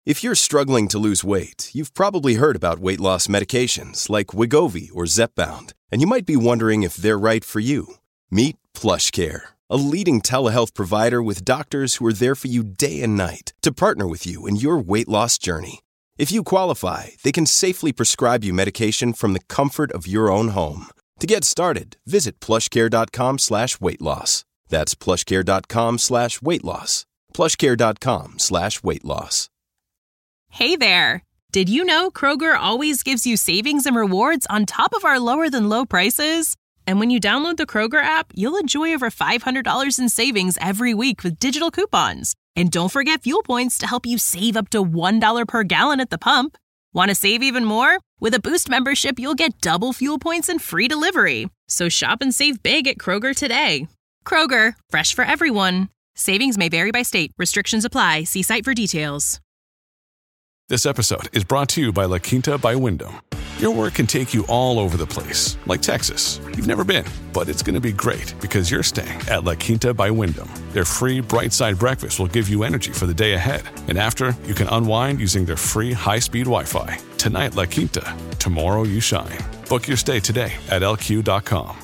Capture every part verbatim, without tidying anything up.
If you're struggling to lose weight, you've probably heard about weight loss medications like Wegovy or Zepbound, and you might be wondering if they're right for you. Meet PlushCare, a leading telehealth provider with doctors who are there for you day and night to partner with you in your weight loss journey. If you qualify, they can safely prescribe you medication from the comfort of your own home. To get started, visit plushcare.com slash weight loss. That's plushcare.com slash weight loss. plushcare.com slash weight loss. Hey there! Did you know Kroger always gives you savings and rewards on top of our lower-than-low prices? And when you download the Kroger app, you'll enjoy over five hundred dollars in savings every week with digital coupons. And don't forget fuel points to help you save up to one dollar per gallon at the pump. Want to save even more? With a Boost membership, you'll get double fuel points and free delivery. So shop and save big at Kroger today. Kroger, fresh for everyone. Savings may vary by state. Restrictions apply. See site for details. This episode is brought to you by La Quinta by Wyndham. Your work can take you all over the place, like Texas. You've never been, but it's going to be great because you're staying at La Quinta by Wyndham. Their free Bright Side breakfast will give you energy for the day ahead. And after, you can unwind using their free high-speed Wi-Fi. Tonight, La Quinta. Tomorrow, you shine. Book your stay today at L Q dot com.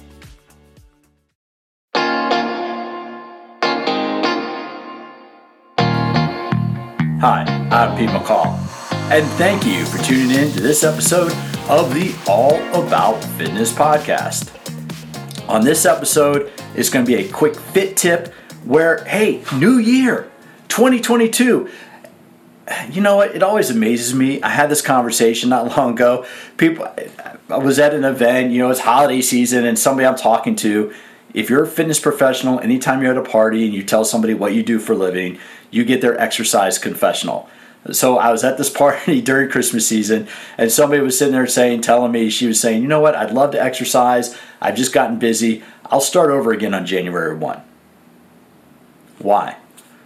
Hi, I'm Pete McCall, and thank you for tuning in to this episode of the All About Fitness podcast. On this episode, it's going to be a quick fit tip where, hey, new year, twenty twenty-two. You know what? It always amazes me. I had this conversation not long ago. People, I was at an event, you know, it's holiday season, and somebody I'm talking to, if you're a fitness professional, anytime you're at a party and you tell somebody what you do for a living, you get their exercise confessional. So I was at this party during Christmas season, and somebody was sitting there saying, telling me, she was saying, you know what, I'd love to exercise. I've just gotten busy. I'll start over again on January first. Why?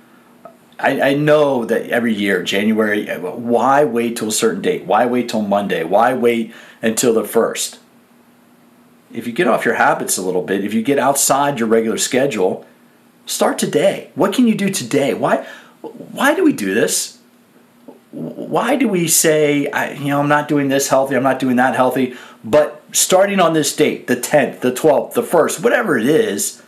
I, I know that every year, January, why wait till a certain date? Why wait till Monday? Why wait until the first? If you get off your habits a little bit, if you get outside your regular schedule, start today. What can you do today? Why why do we do this? Why do we say, I, you know, I'm not doing this healthy, I'm not doing that healthy, but starting on this date, the tenth, the twelfth, the first, whatever it is,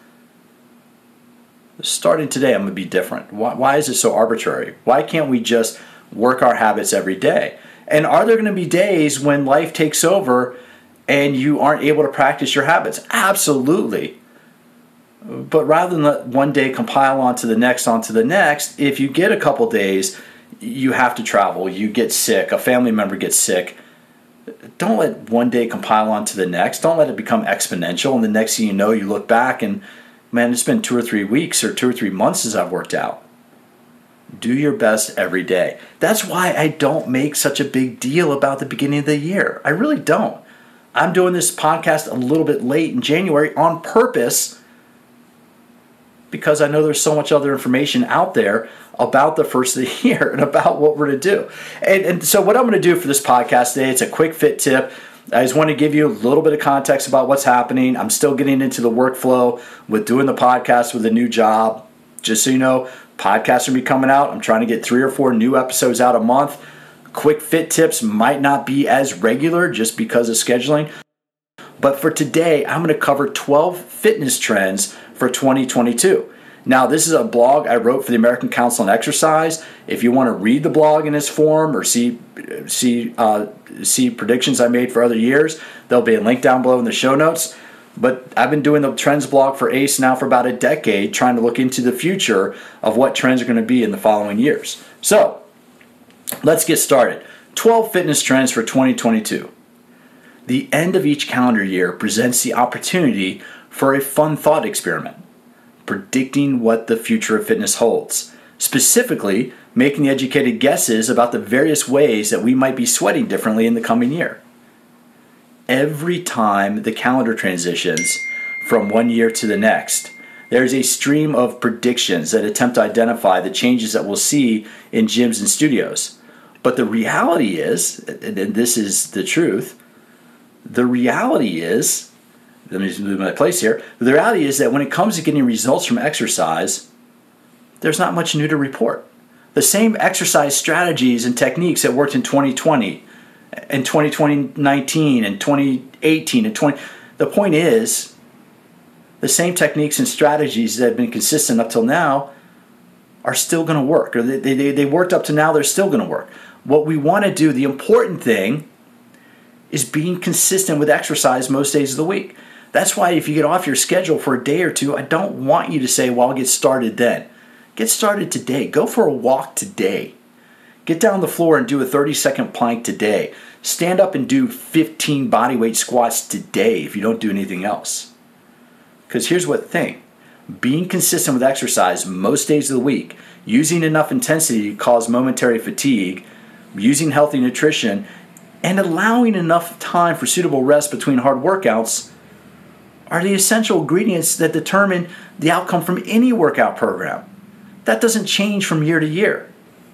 starting today, I'm going to be different. Why, why is it so arbitrary? Why can't we just work our habits every day? And are there going to be days when life takes over and you aren't able to practice your habits? Absolutely. But rather than let one day compile onto the next, onto the next, if you get a couple days, you have to travel, you get sick, a family member gets sick, don't let one day compile onto the next. Don't let it become exponential. And the next thing you know, you look back and, man, it's been two or three weeks or two or three months since I've worked out. Do your best every day. That's why I don't make such a big deal about the beginning of the year. I really don't. I'm doing this podcast a little bit late in January on purpose because I know there's so much other information out there about the first of the year and about what we're going to do. And, and so what I'm going to do for this podcast today, it's a quick fit tip. I just want to give you a little bit of context about what's happening. I'm still getting into the workflow with doing the podcast with a new job. Just so you know, podcasts are going to be coming out. I'm trying to get three or four new episodes out a month. Quick fit tips might not be as regular just because of scheduling. But for today, I'm going to cover twelve fitness trends for twenty twenty-two. Now, this is a blog I wrote for the American Council on Exercise. If you want to read the blog in its form or see see uh, see predictions I made for other years, there'll be a link down below in the show notes. But I've been doing the trends blog for A C E now for about a decade, trying to look into the future of what trends are going to be in the following years. So, let's get started. twelve fitness trends for twenty twenty-two. The end of each calendar year presents the opportunity for a fun thought experiment, predicting what the future of fitness holds, specifically making educated guesses about the various ways that we might be sweating differently in the coming year. Every time the calendar transitions from one year to the next, there is a stream of predictions that attempt to identify the changes that we'll see in gyms and studios. But the reality is, and this is the truth, the reality is, let me just move my place here, the reality is that when it comes to getting results from exercise, there's not much new to report. The same exercise strategies and techniques that worked in twenty twenty and twenty nineteen and twenty eighteen and twenty. The point is, the same techniques and strategies that have been consistent up till now are still going to work. Or they, they, they worked up to now, they're still going to work. What we want to do, the important thing, is being consistent with exercise most days of the week. That's why if you get off your schedule for a day or two, I don't want you to say, well, I'll get started then. Get started today. Go for a walk today. Get down on the floor and do a thirty-second plank today. Stand up and do fifteen bodyweight squats today if you don't do anything else. Because here's what the thing. Being consistent with exercise most days of the week, using enough intensity to cause momentary fatigue, using healthy nutrition, and allowing enough time for suitable rest between hard workouts are the essential ingredients that determine the outcome from any workout program. That doesn't change from year to year.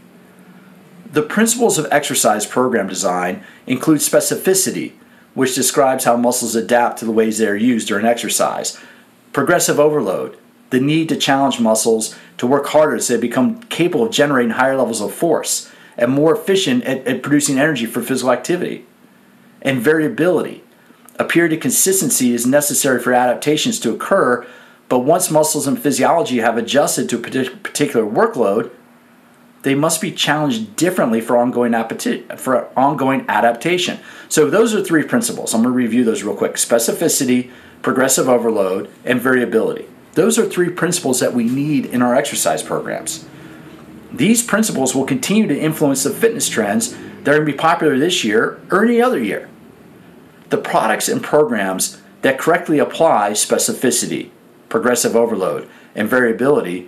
The principles of exercise program design include specificity, which describes how muscles adapt to the ways they are used during exercise, progressive overload, the need to challenge muscles to work harder so they become capable of generating higher levels of force and more efficient at, at producing energy for physical activity, and variability. A period of consistency is necessary for adaptations to occur, but once muscles and physiology have adjusted to a particular workload, they must be challenged differently for ongoing, appeti- for ongoing adaptation. So those are three principles. I'm going to review those real quick. Specificity, progressive overload, and variability. Those are three principles that we need in our exercise programs. These principles will continue to influence the fitness trends that are going to be popular this year or any other year. The products and programs that correctly apply specificity, progressive overload, and variability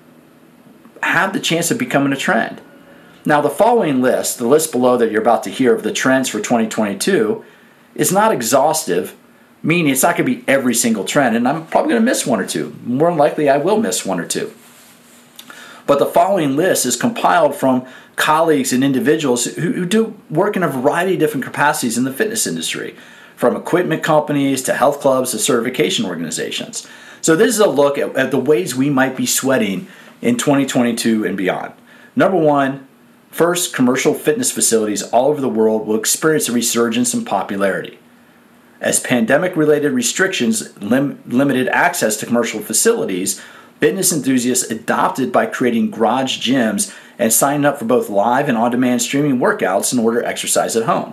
have the chance of becoming a trend. Now, the following list, the list below that you're about to hear of the trends for twenty twenty-two, is not exhaustive, meaning it's not going to be every single trend, and I'm probably going to miss one or two. More than likely, I will miss one or two. But the following list is compiled from colleagues and individuals who, who do work in a variety of different capacities in the fitness industry, from equipment companies to health clubs to certification organizations. So this is a look at, at the ways we might be sweating in twenty twenty-two and beyond. Number one, first, commercial fitness facilities all over the world will experience a resurgence in popularity. As pandemic-related restrictions lim- limited access to commercial facilities, fitness enthusiasts adopted by creating garage gyms and signing up for both live and on-demand streaming workouts in order to exercise at home.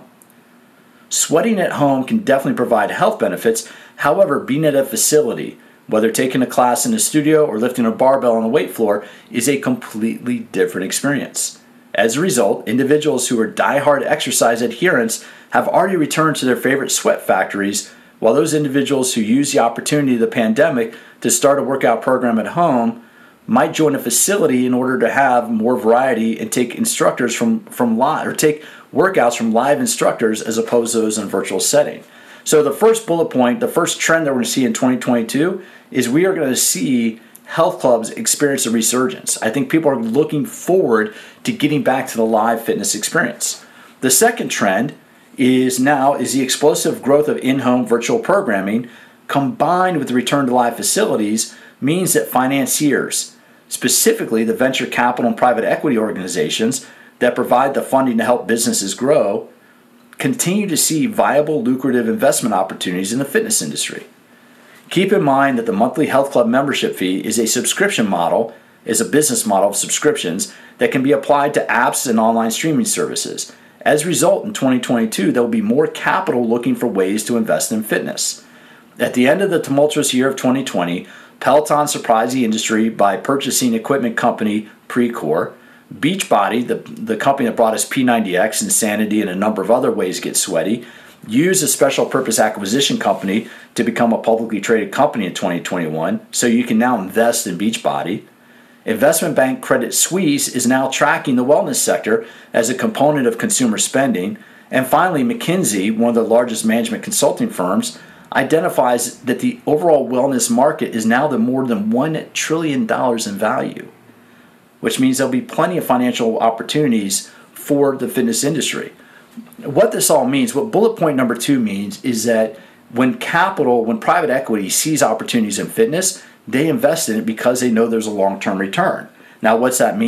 Sweating at home can definitely provide health benefits. However, being at a facility, whether taking a class in a studio or lifting a barbell on a weight floor, is a completely different experience. As a result, individuals who are diehard exercise adherents have already returned to their favorite sweat factories, while those individuals who use the opportunity of the pandemic to start a workout program at home might join a facility in order to have more variety and take instructors from, from live, or take workouts from live instructors as opposed to those in a virtual setting. So the first bullet point, the first trend that we're going to see in twenty twenty-two is we are going to see health clubs experience a resurgence. I think people are looking forward to getting back to the live fitness experience. The second trend is now is the explosive growth of in-home virtual programming combined with the return to live facilities means that financiers, specifically the venture capital and private equity organizations that provide the funding to help businesses grow, continue to see viable, lucrative investment opportunities in the fitness industry. Keep in mind that the monthly health club membership fee is a subscription model, is a business model of subscriptions that can be applied to apps and online streaming services. As a result, in twenty twenty-two, there will be more capital looking for ways to invest in fitness. At the end of the tumultuous year of twenty twenty, Peloton surprised the industry by purchasing equipment company Precor. Beachbody, the, the company that brought us P ninety X, Insanity, and a number of other ways to get sweaty, used a special purpose acquisition company to become a publicly traded company in twenty twenty-one, so you can now invest in Beachbody. Investment bank Credit Suisse is now tracking the wellness sector as a component of consumer spending. And finally, McKinsey, one of the largest management consulting firms, identifies that the overall wellness market is now the more than one trillion dollars in value, which means there'll be plenty of financial opportunities for the fitness industry. What this all means, what bullet point number two means, is that when capital, when private equity sees opportunities in fitness, they invest in it because they know there's a long-term return. Now, what's that mean?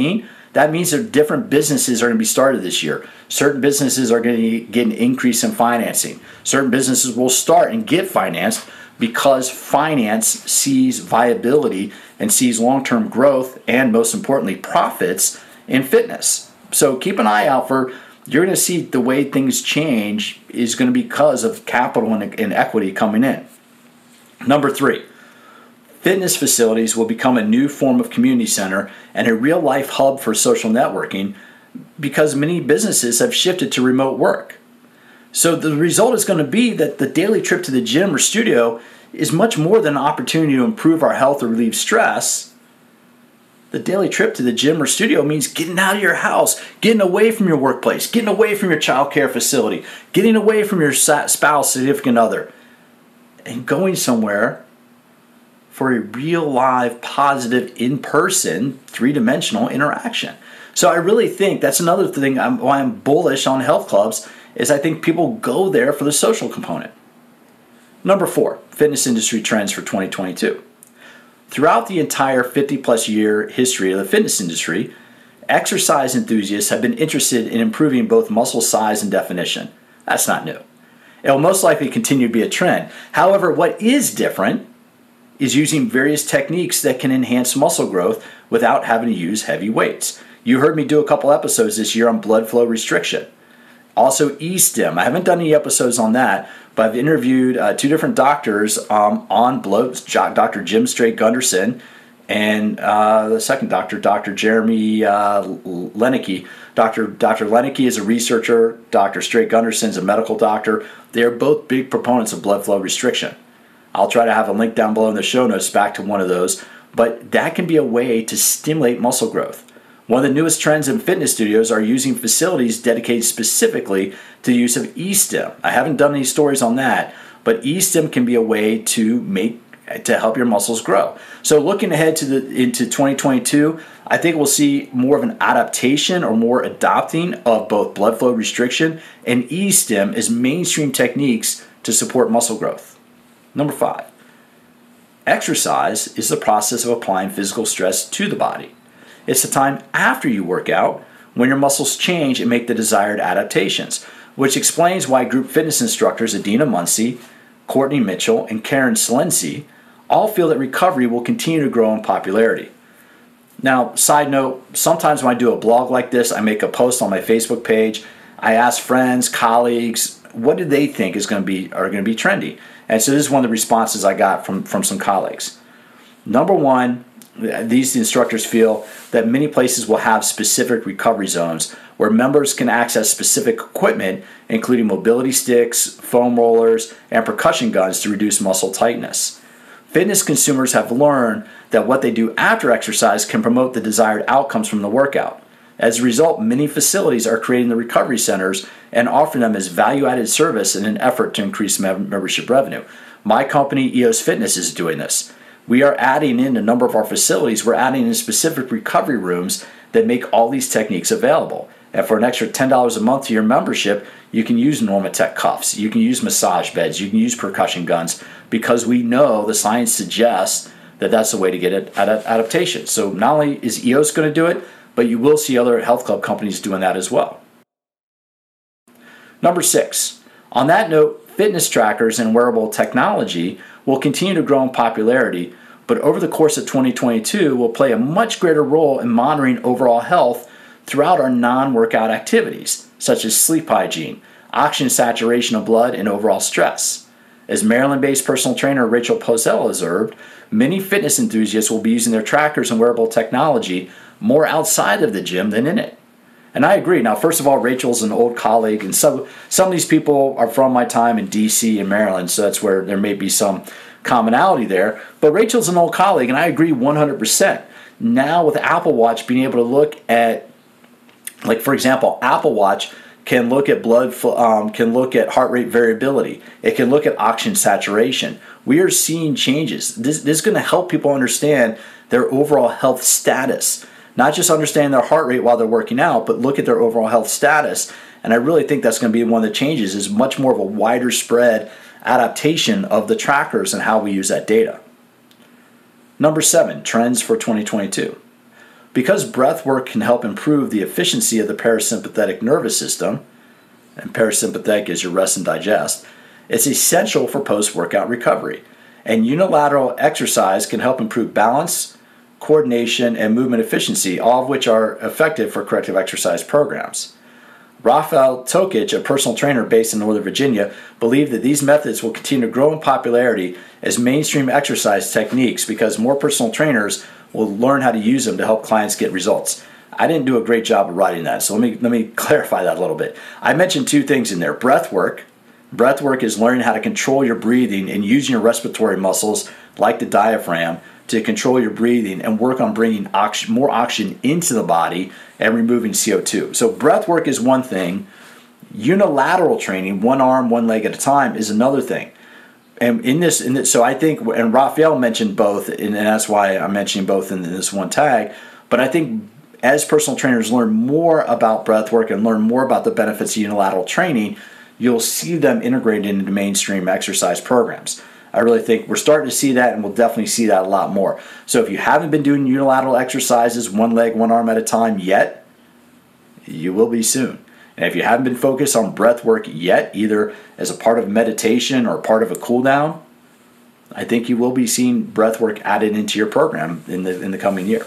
That means that different businesses are going to be started this year. Certain businesses are going to get an increase in financing. Certain businesses will start and get financed because finance sees viability and sees long-term growth and, most importantly, profits in fitness. So keep an eye out for, you're going to see the way things change is going to be because of capital and, and equity coming in. Number three, fitness facilities will become a new form of community center and a real-life hub for social networking because many businesses have shifted to remote work. So the result is going to be that the daily trip to the gym or studio is much more than an opportunity to improve our health or relieve stress. The daily trip to the gym or studio means getting out of your house, getting away from your workplace, getting away from your child care facility, getting away from your spouse, significant other, and going somewhere for a real, live, positive, in-person, three-dimensional interaction. So I really think that's another thing I'm, why I'm bullish on health clubs is I think people go there for the social component. Number four, fitness industry trends for twenty twenty-two. Throughout the entire fifty-plus year history of the fitness industry, exercise enthusiasts have been interested in improving both muscle size and definition. That's not new. It will most likely continue to be a trend. However, what is different is using various techniques that can enhance muscle growth without having to use heavy weights. You heard me do a couple episodes this year on blood flow restriction. Also E-stim. I haven't done any episodes on that, but I've interviewed uh, two different doctors um, on blood, Doctor Jim Straight Gunderson and uh, the second doctor, Doctor Jeremy uh, Lenicky. Doctor Doctor Lenicky is a researcher. Doctor Straight Gunderson is a medical doctor. They are both big proponents of blood flow restriction. I'll try to have a link down below in the show notes back to one of those, but that can be a way to stimulate muscle growth. One of the newest trends in fitness studios are using facilities dedicated specifically to the use of E-stim. I haven't done any stories on that, but E-stim can be a way to make to help your muscles grow. So looking ahead to the into twenty twenty-two, I think we'll see more of an adaptation or more adopting of both blood flow restriction and E-stim as mainstream techniques to support muscle growth. Number five, exercise is the process of applying physical stress to the body. It's the time after you work out when your muscles change and make the desired adaptations, which explains why group fitness instructors Adina Muncie, Courtney Mitchell, and Karen Slensi all feel that recovery will continue to grow in popularity. Now, side note, sometimes when I do a blog like this, I make a post on my Facebook page. I ask friends, colleagues, what do they think is going to be are going to be trendy? And so this is one of the responses I got from, from some colleagues. Number one, these instructors feel that many places will have specific recovery zones where members can access specific equipment, including mobility sticks, foam rollers, and percussion guns to reduce muscle tightness. Fitness consumers have learned that what they do after exercise can promote the desired outcomes from the workout. As a result, many facilities are creating the recovery centers and offering them as value-added service in an effort to increase mem- membership revenue. My company, E O S Fitness, is doing this. We are adding in a number of our facilities. We're adding in specific recovery rooms that make all these techniques available. And for an extra ten dollars a month to your membership, you can use Normatec cuffs, you can use massage beds, you can use percussion guns, because we know the science suggests that that's the way to get it at adaptation. So not only is E O S going to do it, but you will see other health club companies doing that as well. Number six, on that note, fitness trackers and wearable technology will continue to grow in popularity, but over the course of twenty twenty-two will play a much greater role in monitoring overall health throughout our non-workout activities, such as sleep hygiene, oxygen saturation of blood, and overall stress. As Maryland-based personal trainer Rachel Posel observed, many fitness enthusiasts will be using their trackers and wearable technology more outside of the gym than in it. And I agree. Now, first of all, Rachel's an old colleague, and some, some of these people are from my time in D C and Maryland, so that's where there may be some commonality there. But Rachel's an old colleague, and I agree one hundred percent. Now, with Apple Watch being able to look at, like, for example, Apple Watch can look at blood, um, can look at heart rate variability. It can look at oxygen saturation. We are seeing changes. This, this is going to help people understand their overall health status. Not just understand their heart rate while they're working out, but look at their overall health status. And I really think that's going to be one of the changes, is much more of a wider spread adaptation of the trackers and how we use that data. Number seven, trends for twenty twenty-two. Because breath work can help improve the efficiency of the parasympathetic nervous system, and parasympathetic is your rest and digest, it's essential for post-workout recovery. And unilateral exercise can help improve balance, coordination, and movement efficiency, all of which are effective for corrective exercise programs. Rafael Tokic, a personal trainer based in Northern Virginia, believed that these methods will continue to grow in popularity as mainstream exercise techniques because more personal trainers will learn how to use them to help clients get results. I didn't do a great job of writing that, so let me let me clarify that a little bit. I mentioned two things in there. Breath work. Breath work is learning how to control your breathing and using your respiratory muscles like the diaphragm to control your breathing and work on bringing oxygen, more oxygen into the body and removing C O two. So breath work is one thing. Unilateral training, one arm, one leg at a time, is another thing. And in this, in this so I think, and Raphael mentioned both, and that's why I'm mentioning both in this one tag, but I think as personal trainers learn more about breath work and learn more about the benefits of unilateral training, you'll see them integrated into mainstream exercise programs. I really think we're starting to see that, and we'll definitely see that a lot more. So if you haven't been doing unilateral exercises, one leg, one arm at a time yet, you will be soon. And if you haven't been focused on breath work yet, either as a part of meditation or part of a cool down, I think you will be seeing breath work added into your program in the in the coming year.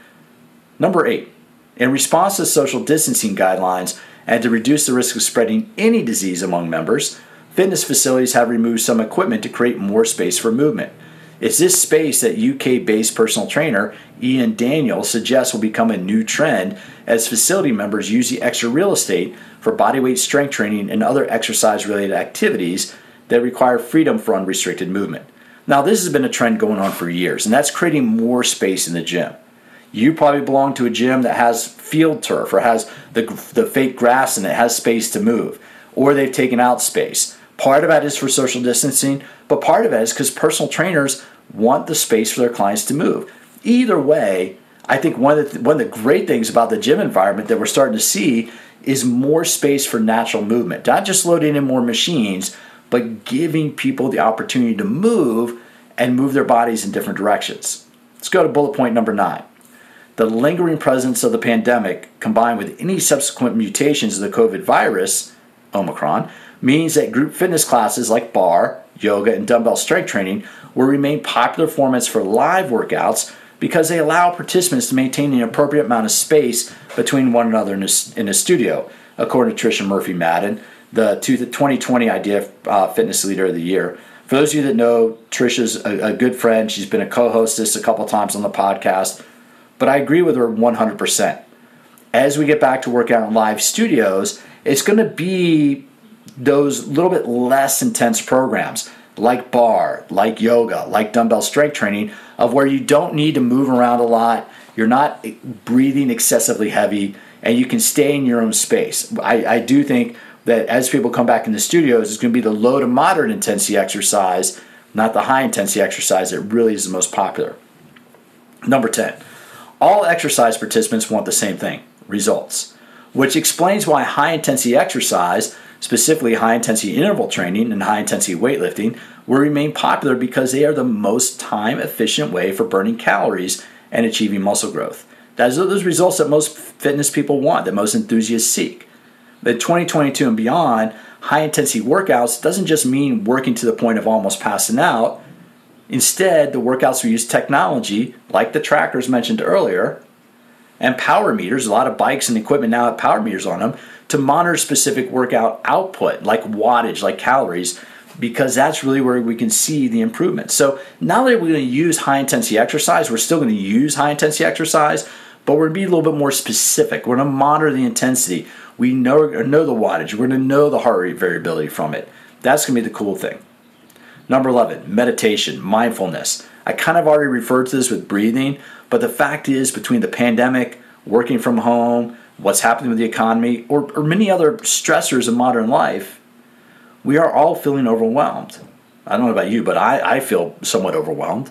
Number eight, in response to social distancing guidelines and to reduce the risk of spreading any disease among members, fitness facilities have removed some equipment to create more space for movement. It's this space that U K-based personal trainer Ian Daniel suggests will become a new trend as facility members use the extra real estate for bodyweight strength training and other exercise-related activities that require freedom for unrestricted movement. Now, this has been a trend going on for years, and that's creating more space in the gym. You probably belong to a gym that has field turf or has the, the fake grass and it has space to move, or they've taken out space. Part of that is for social distancing, but part of it is because personal trainers want the space for their clients to move. Either way, I think one of the, one of the great things about the gym environment that we're starting to see is more space for natural movement. Not just loading in more machines, but giving people the opportunity to move and move their bodies in different directions. Let's go to bullet point number nine. The lingering presence of the pandemic, combined with any subsequent mutations of the COVID virus, Omicron, means that group fitness classes like bar, yoga, and dumbbell strength training will remain popular formats for live workouts because they allow participants to maintain an appropriate amount of space between one another in a, in a studio, according to Tricia Murphy-Madden, the twenty twenty Idea uh, Fitness Leader of the Year. For those of you that know, Tricia's a, a good friend. She's been a co-hostess a couple times on the podcast, but I agree with her one hundred percent. As we get back to work out in live studios, it's going to be those little bit less intense programs like bar, like yoga, like dumbbell strength training, of where you don't need to move around a lot, you're not breathing excessively heavy, and you can stay in your own space. I, I do think that as people come back in the studios, it's going to be the low to moderate intensity exercise, not the high intensity exercise that really is the most popular. Number ten, all exercise participants want the same thing, results, which explains why high intensity exercise, specifically high-intensity interval training and high-intensity weightlifting, will remain popular because they are the most time-efficient way for burning calories and achieving muscle growth. Those are those results that most fitness people want, that most enthusiasts seek. In twenty twenty-two and beyond, high-intensity workouts doesn't just mean working to the point of almost passing out. Instead, the workouts will use technology, like the trackers mentioned earlier, and power meters. A lot of bikes and equipment now have power meters on them to monitor specific workout output, like wattage, like calories, because that's really where we can see the improvement. So now that we're going to use high-intensity exercise, we're still going to use high-intensity exercise, but we're going to be a little bit more specific. We're going to monitor the intensity. We know, know the wattage. We're going to know the heart rate variability from it. That's going to be the cool thing. Number eleven, meditation, mindfulness. I kind of already referred to this with breathing, but the fact is, between the pandemic, working from home, what's happening with the economy, or, or many other stressors in modern life, we are all feeling overwhelmed. I don't know about you, but I, I feel somewhat overwhelmed.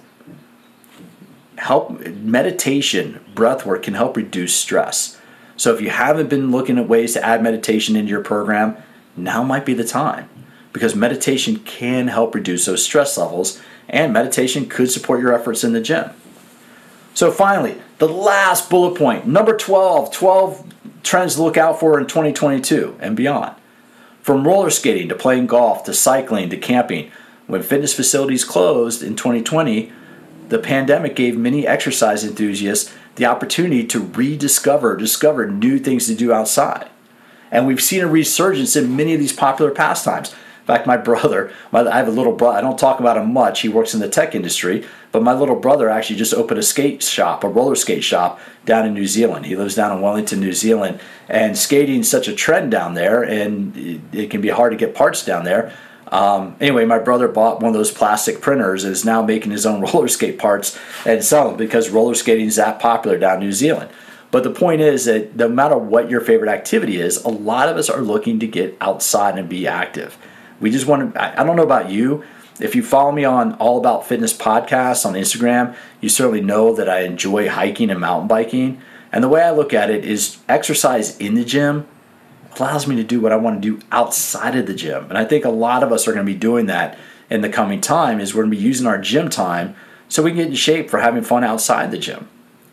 Help meditation, breath work can help reduce stress. So if you haven't been looking at ways to add meditation into your program, now might be the time, because meditation can help reduce those stress levels, and meditation could support your efforts in the gym. So finally, The last bullet point, number twelve, twelve trends to look out for in twenty twenty-two and beyond. From roller skating to playing golf to cycling to camping, when fitness facilities closed in twenty twenty, the pandemic gave many exercise enthusiasts the opportunity to rediscover, discover new things to do outside. And we've seen a resurgence in many of these popular pastimes. In fact, my brother, my, I have a little brother, I don't talk about him much, he works in the tech industry, but my little brother actually just opened a skate shop, a roller skate shop down in New Zealand. He lives down in Wellington, New Zealand, and skating is such a trend down there, and it, it can be hard to get parts down there. Um, anyway, my brother bought one of those plastic printers and is now making his own roller skate parts and sell them because roller skating is that popular down in New Zealand. But the point is that no matter what your favorite activity is, a lot of us are looking to get outside and be active. We just want to, I don't know about you, if you follow me on All About Fitness podcasts on Instagram, you certainly know that I enjoy hiking and mountain biking. And the way I look at it is exercise in the gym allows me to do what I want to do outside of the gym. And I think a lot of us are going to be doing that in the coming time, is we're going to be using our gym time so we can get in shape for having fun outside the gym.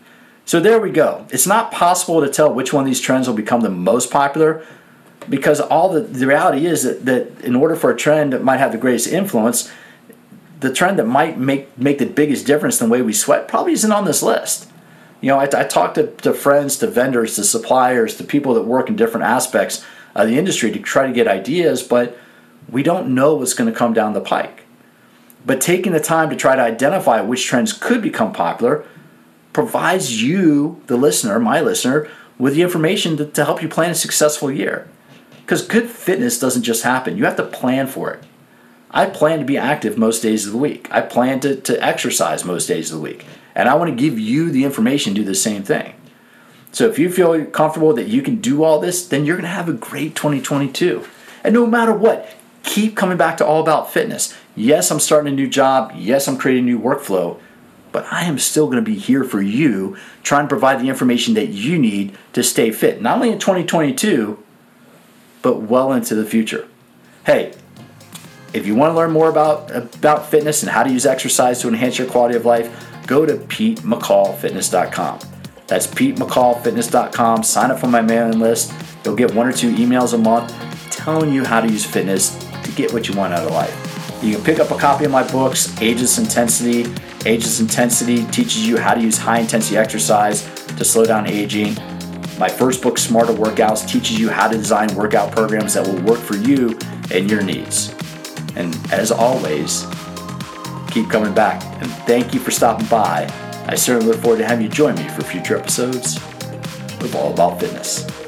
So there we go. It's not possible to tell which one of these trends will become the most popular, because all the, the reality is that, that in order for a trend that might have the greatest influence, the trend that might make, make the biggest difference in the way we sweat probably isn't on this list. You know, I, I talk to, to friends, to vendors, to suppliers, to people that work in different aspects of the industry to try to get ideas, but we don't know what's going to come down the pike. But taking the time to try to identify which trends could become popular provides you, the listener, my listener, with the information to, to help you plan a successful year. Because good fitness doesn't just happen. You have to plan for it. I plan to be active most days of the week. I plan to, to exercise most days of the week. And I want to give you the information to do the same thing. So if you feel comfortable that you can do all this, then you're going to have a great twenty twenty-two. And no matter what, keep coming back to All About Fitness. Yes, I'm starting a new job. Yes, I'm creating a new workflow. But I am still going to be here for you, trying to provide the information that you need to stay fit. Not only in twenty twenty-two, but well into the future. Hey, if you want to learn more about, about fitness and how to use exercise to enhance your quality of life, go to pete mccall fitness dot com. That's pete mccall fitness dot com. Sign up for my mailing list. You'll get one or two emails a month telling you how to use fitness to get what you want out of life. You can pick up a copy of my books, Ageless Intensity. Ageless Intensity teaches you how to use high-intensity exercise to slow down aging. My first book, Smarter Workouts, teaches you how to design workout programs that will work for you and your needs. And as always, keep coming back. And thank you for stopping by. I certainly look forward to having you join me for future episodes of All About Fitness.